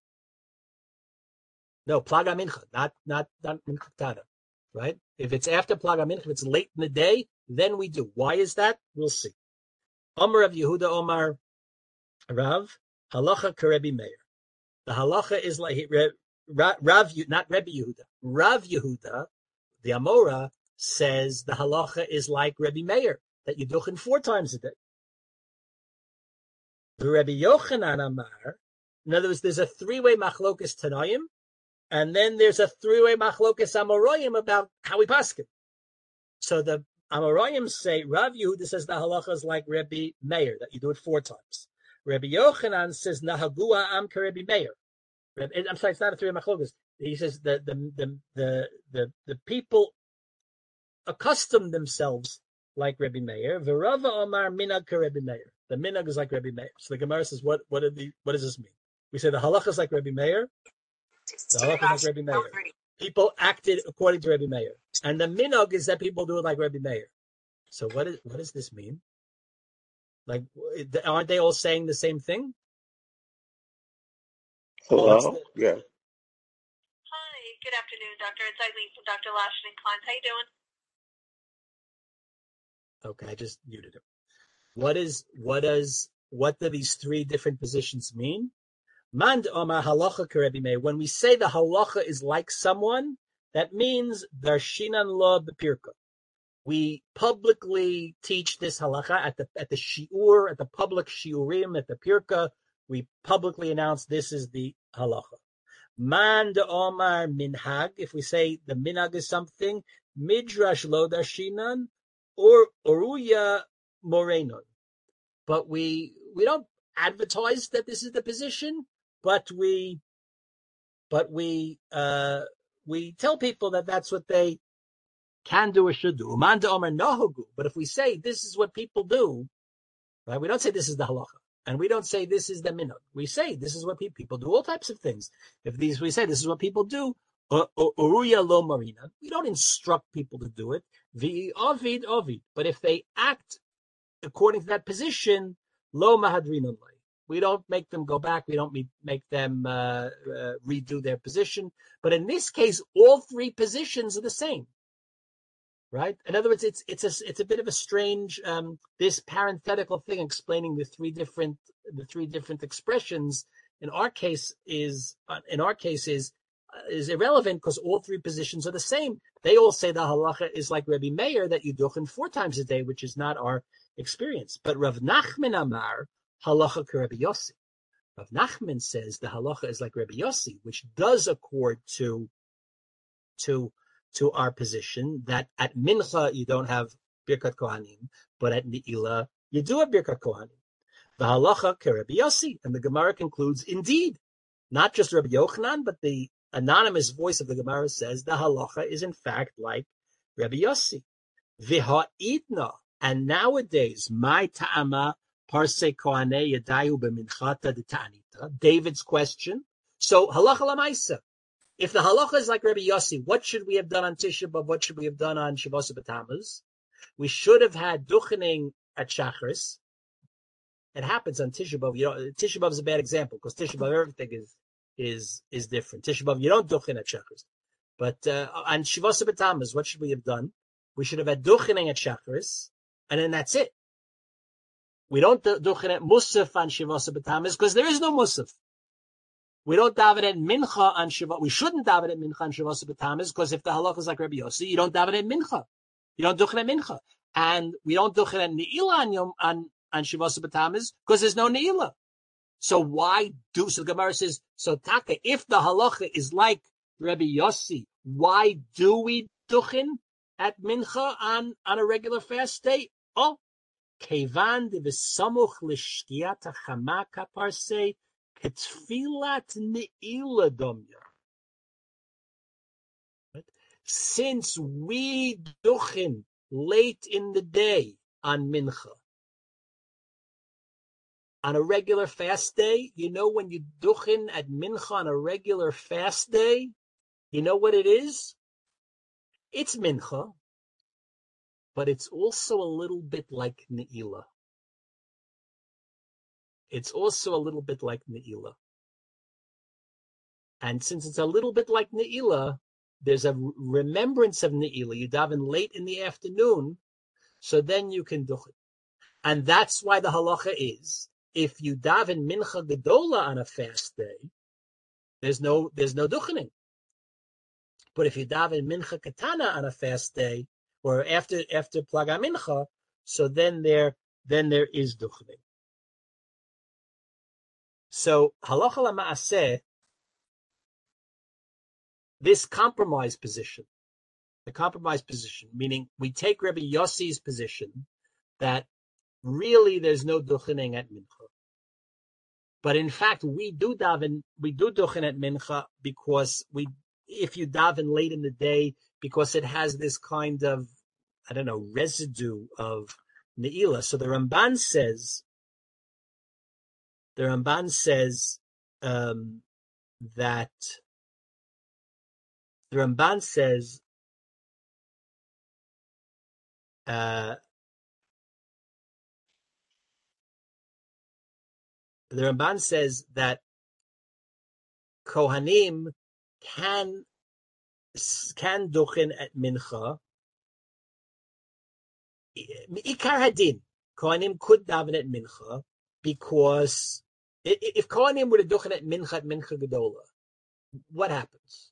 No, Plaga Mincha, not not not Mincha Ketana, right? If it's after Plaga Mincha, if it's late in the day, then we do. Why is that? We'll see. Omar of Yehuda Omar Rav Halacha Karebi Meir. The halacha is like Rav, Rav, not Rebbe Yehuda. Rav Yehuda, the Amora, says the halacha is like Rebbe Meir, that you duchen four times a day. The Rebbe Yochanan Amar, in other words, there's a three-way machlokas Tanoim, and then there's a three-way machlokas Amoraim about how we paskin. So the Amoraim say, Rav Yehuda says the halacha is like Rebbe Meir, that you do it four times. Rebbe Yochanan says Nahagua Am Rebbe Meir. I'm sorry, it's not a three machlokas. He says the the the the the, the people accustom themselves like Rebbe Meir. V'Rava Omar minag Rebbe Meir. The minag is like Rebbe Meir. So the Gemara says, what what, the, what does this mean? We say the halacha is like Rebbe Meir. The halacha is like Rebbe Meir. People acted according to Rebbe Meir, and the minag is that people do it like Rebbe Meir. So what is what does this mean? Like, aren't they all saying the same thing? Hello? The... Yeah. Hi, good afternoon, Doctor. It's Eileen from Doctor Lashin and Klein. How you doing? Okay, I just muted him. What is what does what do these three different positions mean? Mand Omar halacha Rebbe Meir. When we say the halacha is like someone, that means darshinan lo b'pirka. We publicly teach this halacha at the at the shiur, at the public shiurim, at the pirka. We publicly announce this is the halacha. Man de Omar minhag. If we say the minhag is something, midrash lo darshinan or oruya morenon. But we we don't advertise that this is the position, but we but we uh, we tell people that that's what they can do or should do. Man de Omar nohagu. But if we say this is what people do, right? We don't say this is the halacha. And we don't say this is the minhag. We say this is what people do. All types of things. If these we say this is what people do, oruya lo marina. We don't instruct people to do it. Vi ovid ovid. But if they act according to that position, lo mahadrinon. We don't make them go back. We don't make them uh, uh, redo their position. But in this case, all three positions are the same. right? In other words, it's it's a it's a bit of a strange um, this parenthetical thing explaining the three different the three different expressions. In our case, is uh, in our case is uh, is irrelevant because all three positions are the same. They all say the halacha is like Rebbe Meir that you duchen four times a day, which is not our experience. But Rav Nachman Amar halacha k'Rebbe Yossi. Rav Nachman says the halacha is like Rebbe Yossi, which does accord to to to our position that at Mincha you don't have Birkat Kohanim, but at Ne'ilah you do have Birkat Kohanim. The halacha k'Rebbe Yossi, and the Gemara concludes, indeed, not just Rabbi Yochanan, but the anonymous voice of the Gemara says the halacha is in fact like Rabbi Yossi. V'ha'idna, and nowadays, my ta'ama parse kohanei yadayu b'minchata d'ta'anita, David's question. So halacha l'maisa. If the halacha is like Rabbi Yossi, what should we have done on Tisha B'Av? What should we have done on Shavuos B'Tammuz? We should have had duchening at Shachris. It happens on Tisha B'Av. You know, Tisha B'Av is a bad example because Tisha B'Av everything is is is different. Tisha B'Av you don't duchen at Shachris, but uh, on Shavuos B'Tammuz, what should we have done? We should have had duchening at Shachris, and then that's it. We don't duchen at Musaf on Shavuos B'Tammuz because there is no Musaf. We don't daven at Mincha on Shavuos. We shouldn't daven at Mincha on Shavuos B'Tammuz because if the halacha is like Rabbi Yossi, you don't daven at Mincha. You don't duchen at Mincha, and we don't duchen at Ne'ilah on Yom on. on Shavuos B'Tammuz because there's no Ne'ilah. So why do, so the Gemara says, so Taka, if the halacha is like Rabbi Yossi, why do we duchen at Mincha on, on a regular fast day? Oh, Kevan de v'samuch l'shkiat ha'chama kaparse ketfilat Ne'ilah domya. Since we duchen late in the day on Mincha, on a regular fast day, you know when you duchen at Mincha on a regular fast day, you know what it is? It's Mincha, but it's also a little bit like Ne'ilah. It's also a little bit like Ne'ilah. And since it's a little bit like Ne'ilah, there's a remembrance of Ne'ilah. You daven late in the afternoon, so then you can duchen. And that's why the halacha is, if you daven mincha gedola on a fast day, there's no there's no duchening. But if you daven mincha katana on a fast day, or after after plaga mincha, so then there then there is duchening. So halacha lama'aseh, this compromise position, the compromise position, meaning we take Rabbi Yossi's position that really there's no duchening at mincha. But in fact, we do daven, we do duchen at mincha because we, if you daven late in the day, because it has this kind of, I don't know, residue of Ne'ilah. So the Ramban says, the Ramban says um, that, the Ramban says, uh, the Ramban says that Kohanim can can duchen at mincha. Ikar hadin, Kohanim could daven at mincha because if Kohanim were to duchen at mincha at mincha gedola, what happens?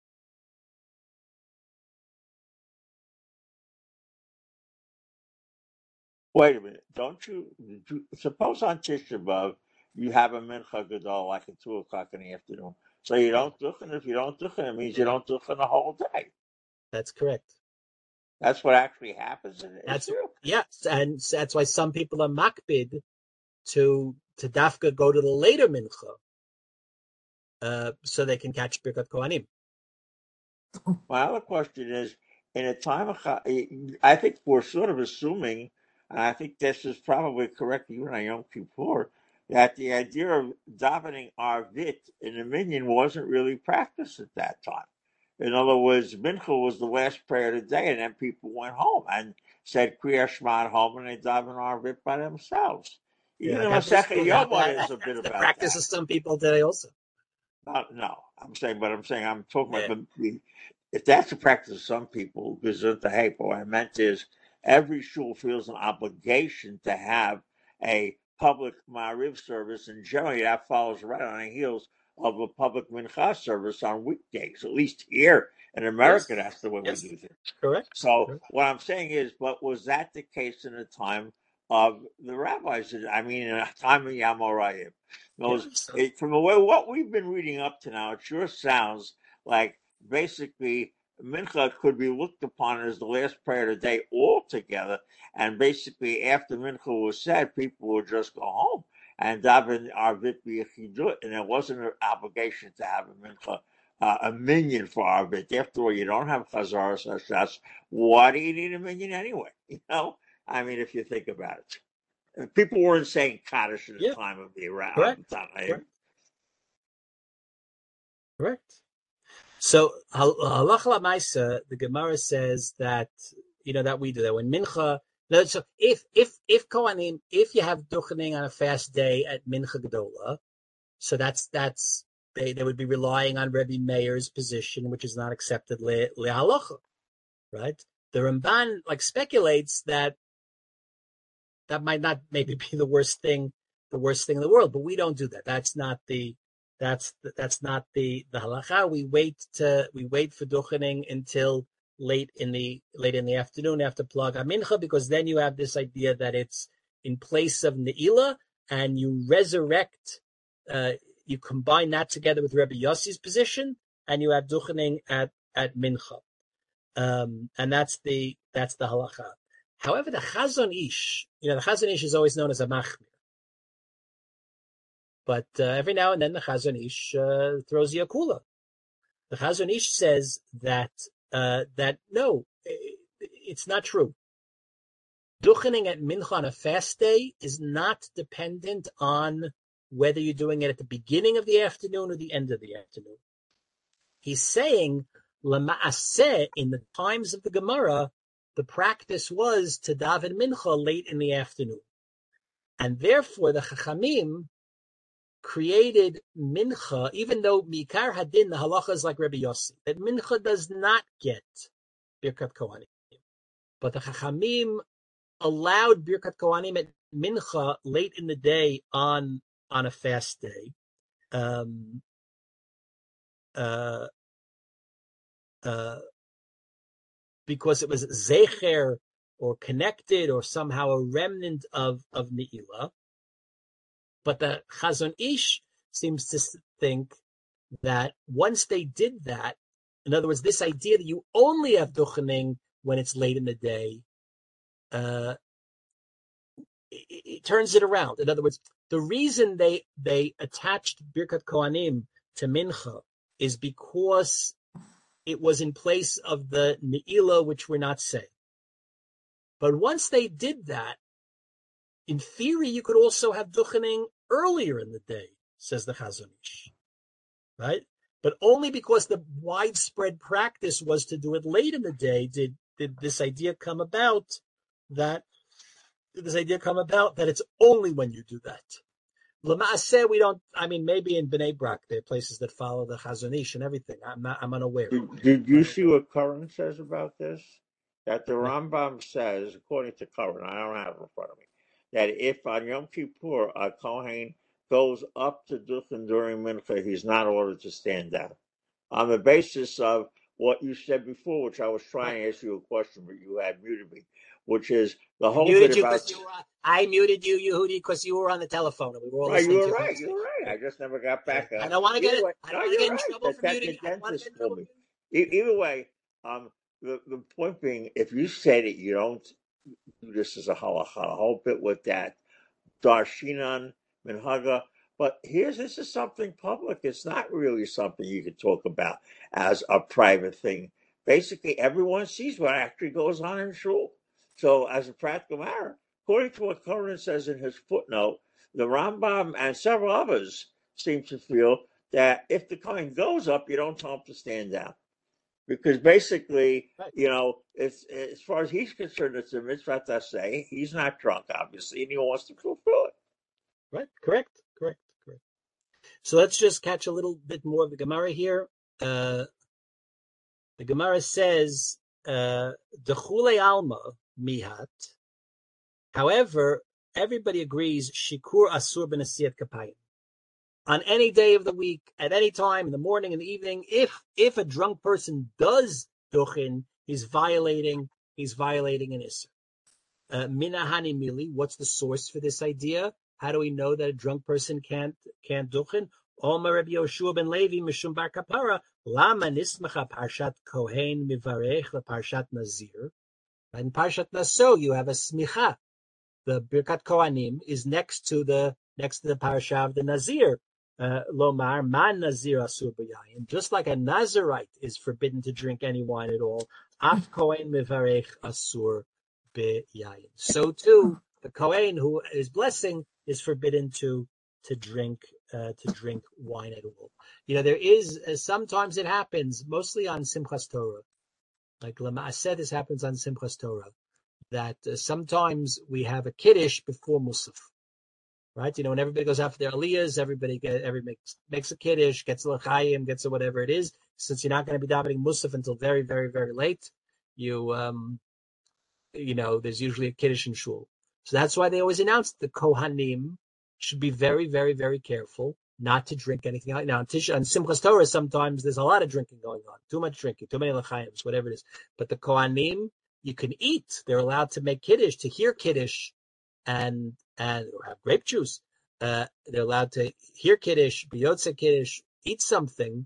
Wait a minute. Don't you, do, suppose on Tisha B'Av you have a mincha gadol like at two o'clock in the afternoon. So you don't duchen. If you don't duchen, it means you don't duchen the whole day. That's correct. That's what actually happens in That's Israel. Yes, and that's why some people are makbid to to dafka go to the later mincha, uh, so they can catch Birkat Kohanim. My other question is, in a time of, I think we're sort of assuming, and I think this is probably correct even on Yom Kippur, that the idea of davening Arvit in the minyan wasn't really practiced at that time. In other words, Mincha was the last prayer of the day, and then people went home and said Kriya Shema at home, and they davened Arvit by themselves. Even Yeah, the Masechet Yoma is a bit the about practice that. of some people today also. No, no, I'm saying, but I'm saying I'm talking Yeah. about the, the if that's the practice of some people, gesundheit, hey, what I meant is every shul feels an obligation to have a public Ma'ariv service, and generally that follows right on the heels of a public Mincha service on weekdays. At least here in America, Yes. that's the way we Yes. do things. Correct. So Correct. what I'm saying is, but was that the case in the time of the rabbis? I mean, in the time of Yamorayim. Yeah. Those, So, it, from the way what we've been reading up to now, it sure sounds like basically Mincha could be looked upon as the last prayer of the day altogether, and basically after Mincha was said, people would just go home and daven Arvit B'Yechidut, and there wasn't an obligation to have a Mincha, uh, a minion for Arvit. After all, you don't have Chazaras Hashas. Why do you need a minion anyway? You know, I mean, if you think about it. And people weren't saying Kaddish in the yeah. time of the Iraq. Correct. Correct. Correct. So halacha l'maisa, the Gemara says that you know that we do that when mincha. So if if if kohanim, if you have duchening on a fast day at mincha gedola, so that's that's they, they would be relying on Rebbe Meir's position, which is not accepted le, le halacha, right? The Ramban like speculates that that might not maybe be the worst thing, the worst thing in the world, but we don't do that. That's not the that's that's not the the halacha. We wait to we wait for duchening until late in the late in the afternoon after plag mincha, because then you have this idea that it's in place of ne'ilah, and you resurrect, uh, you combine that together with Rebbe Yossi's position, and you have duchening at at mincha, um, and that's the that's the halacha. However, the Chazon Ish, you know, the Chazon Ish is always known as a machmir. But uh, every now and then the Chazon Ish uh, throws you a kula. The Chazon Ish says that uh, that no, it's not true. Duchening at mincha on a fast day is not dependent on whether you're doing it at the beginning of the afternoon or the end of the afternoon. He's saying, lema'aseh, in the times of the Gemara, the practice was to daven mincha late in the afternoon. And therefore the Chachamim created mincha, even though mikar hadin, the halacha is like Rebbe Yossi, that mincha does not get Birkat Kohanim. But the Chachamim allowed Birkat Kohanim at mincha late in the day on, on a fast day. Um, uh, uh, because it was zecher or connected or somehow a remnant of, of Ne'ilah. But the Chazon Ish seems to think that once they did that, in other words, this idea that you only have duchening when it's late in the day, uh, it, it turns it around. In other words, the reason they they attached Birkat Kohanim to Mincha is because it was in place of the Ne'ilah, which we're not saying. But once they did that, in theory, you could also have duchening earlier in the day, says the Chazon Ish, right? But only because the widespread practice was to do it late in the day did, did this idea come about that did this idea come about that it's only when you do that. L'maaseh, we don't. I mean, maybe in Bnei Brak there are places that follow the Chazon Ish and everything. I'm not. I'm unaware. Did, did you see what Curran says about this? That the Rambam says, according to Curran, I don't have it in front of me, that if on Yom Kippur a Kohen goes up to Duchen during Mincha, he's not ordered to stand down. On the basis of what you said before, which I was trying to ask you a question, but you had muted me, which is the whole muted bit you about... You were, I muted you, Yehudi, because you were on the telephone and we were all right, listening you were to right, you were right. I just never got back I up. don't want to get it. Way, I don't no, want to get in right. trouble that, for that muting. The I don't want to dentist get in told trouble. me. E- either way, um, the, the point being, if you say that you don't do this as a halacha, a whole bit with that, darshinan, minhaga, but here's, this is something public. It's not really something you can talk about as a private thing. Basically, everyone sees what actually goes on in shul. So as a practical matter, according to what Conan says in his footnote, the Rambam and several others seem to feel that if the coin goes up, you don't tell him to stand down. Because basically, right. you know, it's, as far as he's concerned, it's a mitzvah to say. He's not drunk, obviously, and he wants to fulfill it. Right, correct, correct, correct. So let's just catch a little bit more of the Gemara here. Uh, The Gemara says, uh, Dechule Alma Mihat. However, everybody agrees, Shikur Asur B'Nasiyat Kapayim. On any day of the week, at any time, in the morning, in the evening, if if a drunk person does duchen, he's violating he's violating an isser. Uh, Minahani Mili, what's the source for this idea? How do we know that a drunk person can't can't duchen? Omer Rabbi Yoshua ben Levi Mishum Bar Kapara Lama Nismacha Parshat Kohen Mivarech LeParshat Nazir. In Parshat Naso, you have a smicha. The Birkat Kohanim is next to the next to the parasha of the Nazir. Uh, Lomar man Nazir asur b'yayin. Just like a Nazirite is forbidden to drink any wine at all, af Kohen mivarech asur b'yayin. So too, the Kohen who is blessing is forbidden to to drink uh, to drink wine at all. You know, there is uh, sometimes it happens, mostly on Simchas Torah. Like Lama'aseh, this happens on Simchas Torah, that uh, sometimes we have a kiddush before Musaf. Right, you know, when everybody goes out for their aliyahs, everybody get, everybody makes, makes a kiddush, gets a l'chaim, gets a whatever it is. Since you're not going to be davening musaf until very, very, very late, you, um, you know, there's usually a kiddush in shul. So that's why they always announce the kohanim should be very, very, very careful not to drink anything. Now, on Tish, on Simchas Torah, sometimes there's a lot of drinking going on, too much drinking, too many l'chaims, whatever it is. But the kohanim, you can eat. They're allowed to make kiddush, to hear kiddush, and and or have grape juice. Uh, they're allowed to hear kiddush, biyotze kiddush, eat something.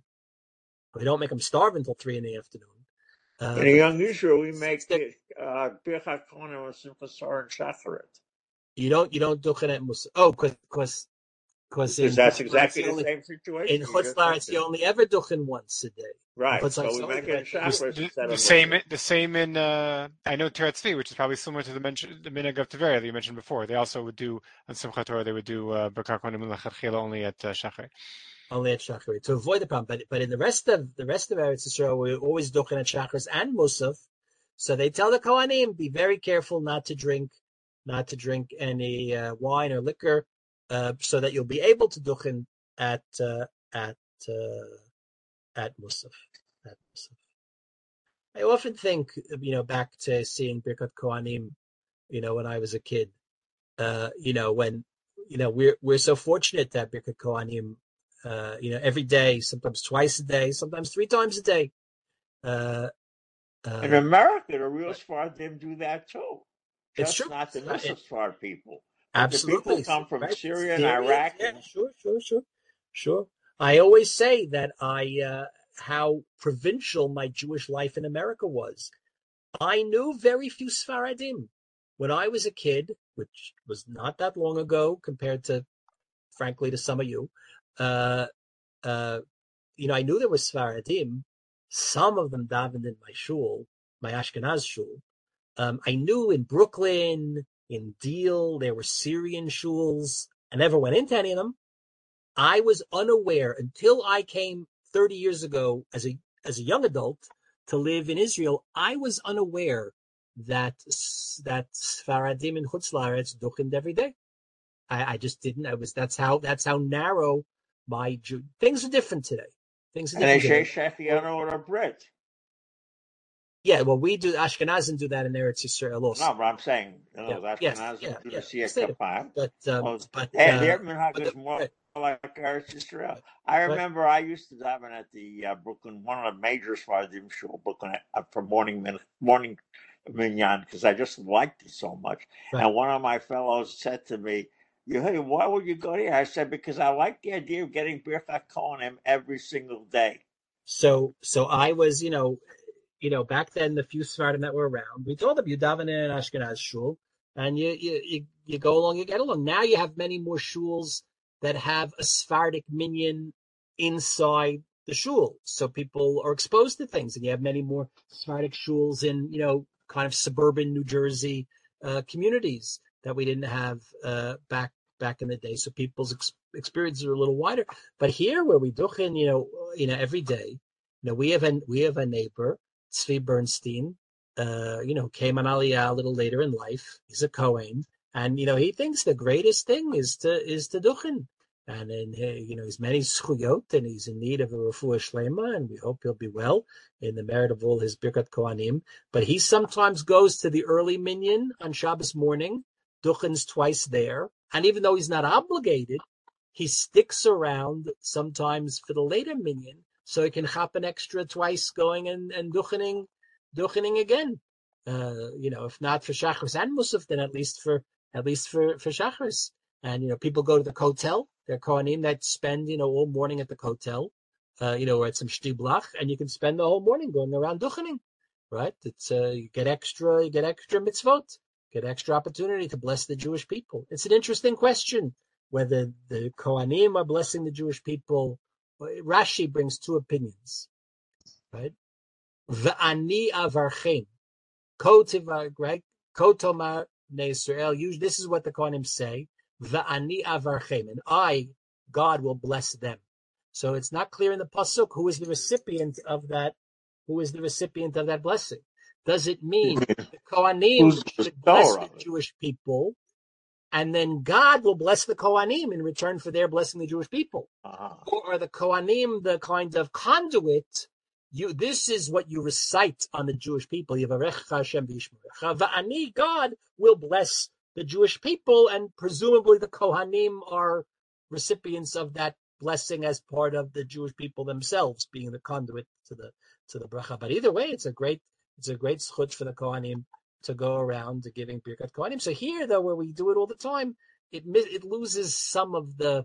We don't make them starve until three in the afternoon. Uh, in a young Israel, we make uh, Birkat Kohanim with Simchas Torah and Shacharit. You don't you don't duchen at Musa. Oh, because because that's exactly the only, same situation. In Chutz La'aretz, you only ever duchen once a day. Right, so we so make it Shacharit. The, the same, the same in uh, I know Teretz Tzvi, which is probably similar to the mention the minhag of Tveria that you mentioned before. They also would do on Simchat Torah. They would do Birkat Kohanim L'Chadchila only at uh, Shacharit. Only at Shacharit to avoid the problem. But but in the rest of the rest of Eretz Yisrael, we always duchen at Shacharis and Musaf. So they tell the Kohanim, be very careful not to drink, not to drink any uh, wine or liquor, uh, so that you'll be able to duchen at uh, at uh, at Musaf. At Musaf. I often think, you know, back to seeing Birkat Kohanim, you know, when I was a kid. Uh, you know, when you know we're we're so fortunate that Birkat Kohanim. Uh, you know, every day, sometimes twice a day, sometimes three times a day. Uh, uh, in America, the real Sfaradim do that too. Just it's true. Not the Nusach Sfard people. But absolutely. The people come from right? Syria, Syria and Iraq. Yeah, and... sure, sure, sure, sure. I always say that I, uh, how provincial my Jewish life in America was. I knew very few Sfaradim. When I was a kid, which was not that long ago compared to, frankly, to some of you, Uh, uh, you know, I knew there were Sfaradim. Some of them davened in my shul, my Ashkenaz shul. Um, I knew in Brooklyn, in Deal, there were Syrian shuls. I never went into any of them. I was unaware until I came thirty years ago as a as a young adult to live in Israel. I was unaware that that Sfaradim in Chutz La'aretz duchened every day. I, I just didn't. I was that's how that's how narrow. My Jew things are different today. Things are different. And they say Shechianu or a Brit. Yeah, well, we do Ashkenazim do that in Eretz Yisrael also. No, but I'm saying, you know, yeah. Ashkenazim yes, yeah, do yeah, the Siyat Kapayim. But um, well, but and uh, their minhag but is the, more right. like Eretz Yisrael. I remember right. I used to daven at the uh, Brooklyn, one of the major Sfaradim shul, Brooklyn, uh, for morning morning minyan because I just liked it so much. Right. And one of my fellows said to me, You, hey, why would you go here? I said, because I like the idea of getting Birkat Kohanim every single day. So, so I was, you know, you know, back then, the few Sfaradim that were around, we told them, you daven in an Ashkenaz shul, and you, you, you, you go along, you get along. Now you have many more shuls that have a Sephardic minyan inside the shul. So people are exposed to things, and you have many more Sephardic shuls in, you know, kind of suburban New Jersey uh, communities that we didn't have uh, back back in the day. So people's ex- experiences are a little wider. But here, where we duchen, you know, you know, every day, you know, we have a we have a neighbor, Tzvi Bernstein, uh, you know, came on Aliyah a little later in life. He's a Kohen, and you know, he thinks the greatest thing is to is to duchen. and in, you know, he's many zchuyot, and he's in need of a refuah shlema, and we hope he'll be well in the merit of all his birkat kohanim. But he sometimes goes to the early minyan on Shabbos morning, duchens twice there, and even though he's not obligated, he sticks around sometimes for the later minyan, so he can chop an extra twice going and, and duchening, duchening again. Uh, you know, if not for Shachris and Musaf, then at least for at least for, for Shachris. And, you know, people go to the kotel, they're Kohanim that spend, you know, all morning at the kotel, uh, you know, or at some shtiblach, and you can spend the whole morning going around duchening, right? It's, uh, you get extra, you get extra mitzvot, get extra opportunity to bless the Jewish people. It's an interesting question, whether the Kohanim are blessing the Jewish people. Rashi brings two opinions, right? V'ani avarchem. Right? Kotomar Neisrael. This is what the Kohanim say. Va'ani avarchem, and I, God, will bless them. So it's not clear in the pasuk who is the recipient of that. Who is the recipient of that blessing? Does it mean the Kohanim should bless the Jewish people, and then God will bless the Kohanim in return for their blessing the Jewish people? Uh-huh. Or are the Kohanim the kind of conduit? You, this is what you recite on the Jewish people. Yivarecha Hashem v'yishmerecha. Va'ani, God will bless the Jewish people, and presumably the Kohanim are recipients of that blessing as part of the Jewish people themselves, being the conduit to the to the bracha. But either way, it's a great it's a great schut for the Kohanim to go around to giving birkat Kohanim. So here, though, where we do it all the time, it it loses some of the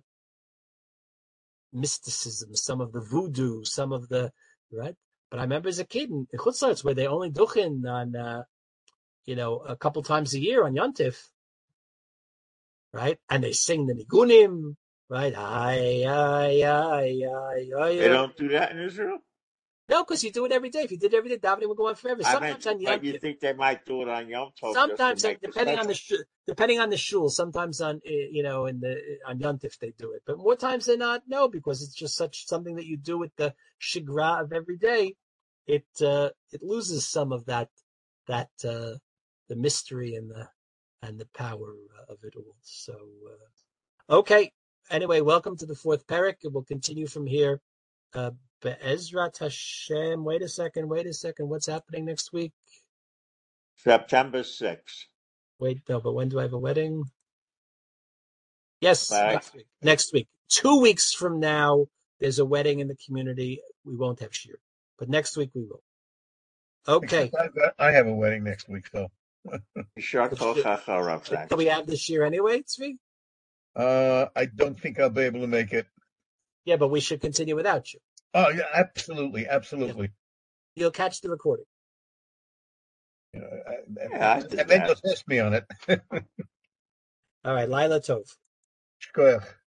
mysticism, some of the voodoo, some of the right. But I remember as a kid in Chutz La'aretz where they only duchen on, uh, you know, a couple times a year on Yontif, right? And they sing the nigunim, right? Ay, ay, ay, ay, ay. They don't do that in Israel? No, because you do it every day. If you did it every day, davening would go on forever. Sometimes I mean, on Yom Tov. You think they might do it on Yom Tov? Sometimes, depending on the sh- depending on the shul. Sometimes on you know in the on Yom Tov they do it, but more times than not, no, because it's just such something that you do with the shigra of every day. It uh, it loses some of that that uh, the mystery and the and the power of it all. So uh, okay. Anyway, welcome to the fourth parak. We'll continue from here. Uh, Be'ezrat Hashem. Wait a second. Wait a second. What's happening next week? September sixth. Wait, no, but when do I have a wedding? Yes, Bye. next week. Next week. Two weeks from now, there's a wedding in the community. We won't have shir, but next week we will. Okay. I have a wedding next week, so. Do we have this year anyway, Tzvi? Uh, I don't think I'll be able to make it. Yeah, but we should continue without you. Oh, yeah, absolutely, absolutely. Yeah. You'll catch the recording. You know, I, yeah, and then just test me on it. All right, Laila Tov. Shkoyach.